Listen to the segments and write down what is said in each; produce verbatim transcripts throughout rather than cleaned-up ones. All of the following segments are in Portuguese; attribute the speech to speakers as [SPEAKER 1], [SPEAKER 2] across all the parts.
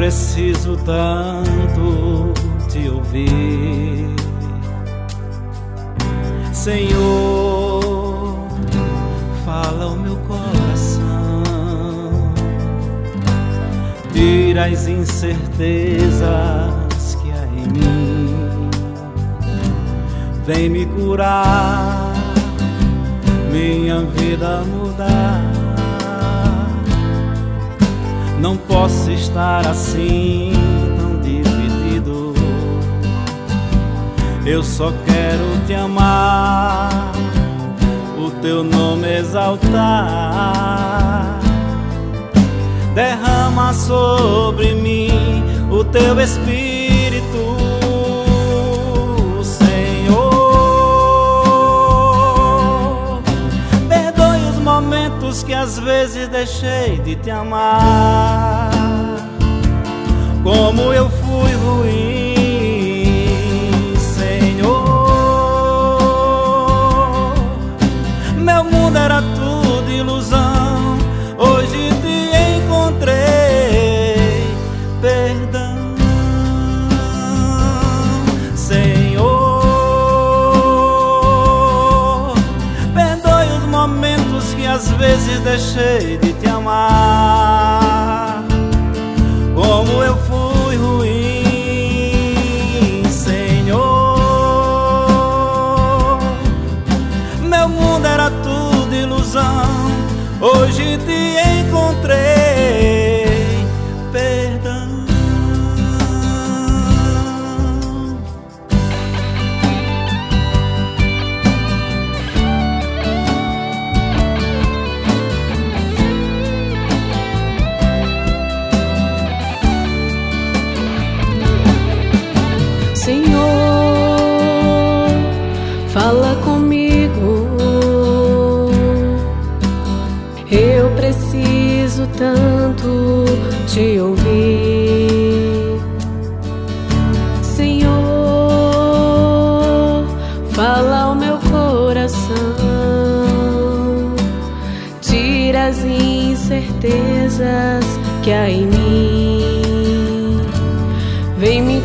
[SPEAKER 1] preciso tanto te ouvir. Senhor, fala o meu coração, tira as incertezas que há em mim. Vem me curar, minha vida mudar. Não posso estar assim, tão dividido. Eu só quero te amar, o teu nome exaltar. Derrama sobre mim o teu Espírito, Senhor. Perdoe os momentos que às vezes deixei de te amar, como eu fui ruim, Senhor. Meu mundo era tudo ilusão, hoje te encontrei. Perdão, Senhor. Perdoe os momentos que às vezes deixei de te amar, como eu fui ruim, Senhor. Meu mundo era tudo ilusão, hoje te encontrei. Perdão.
[SPEAKER 2] Senhor, fala comigo. Eu preciso tanto te ouvir. Senhor, fala ao meu coração, tira as incertezas que há em mim. Vem me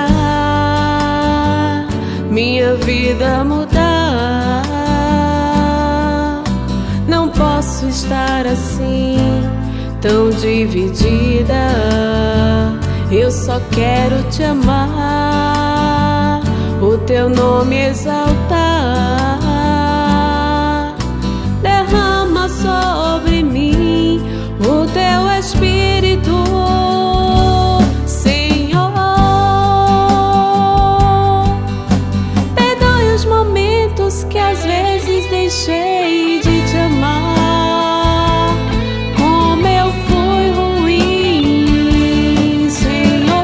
[SPEAKER 2] curar, minha vida mudar. Não posso estar assim, tão dividida. Eu só quero te amar, o teu nome exaltar. Derrama sobre mim o teu Espírito, Senhor. Perdoe os momentos que às vezes deixei de te amar, como eu fui ruim, Senhor.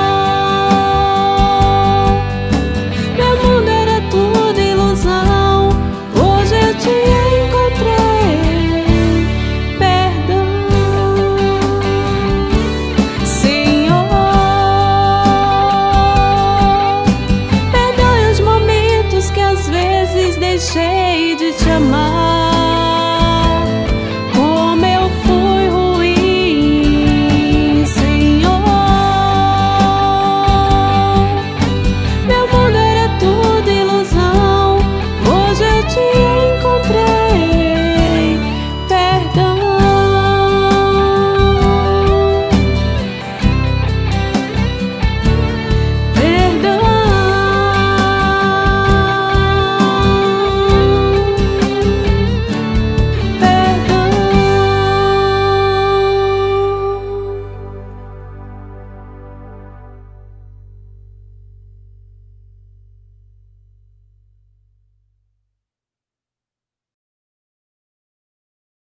[SPEAKER 2] Meu mundo era tudo ilusão, hoje eu te encontrei. Perdão, Senhor. Perdoe os momentos que às vezes deixei de te amar,